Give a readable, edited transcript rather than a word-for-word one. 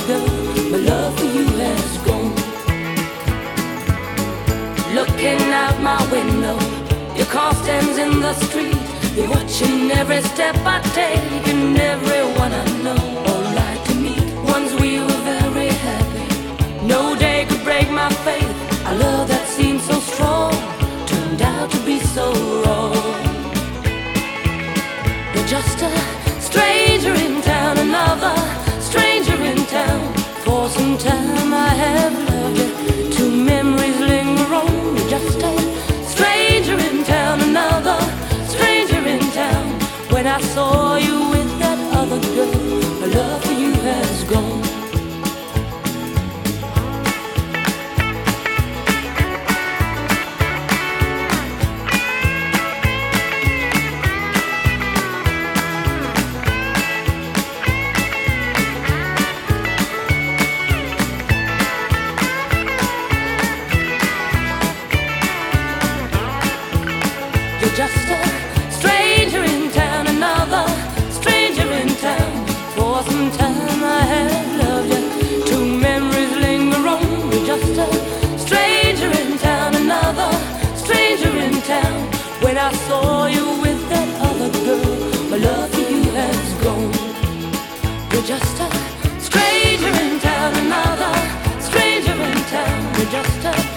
girl, my love for you has gone. Looking out my window, your car stands in the street. You're watching every step I take and everyone I know. All lied to me, once we were very happy. No day could break my faith. Our love that seemed so strong turned out to be so wrong. You're just a stranger in town, another stranger in town. For some time I have loved you, two memories linger on. You're just a stranger in town, another stranger in town. When I saw you with that other girl, my love for you has gone. Just a stranger in town, another stranger in town. For some time I have loved you, two memories linger on. You're just a stranger in town, another stranger in town. When I saw you with that other girl, my love for you has gone. You're just a stranger in town, another stranger in town. You're just a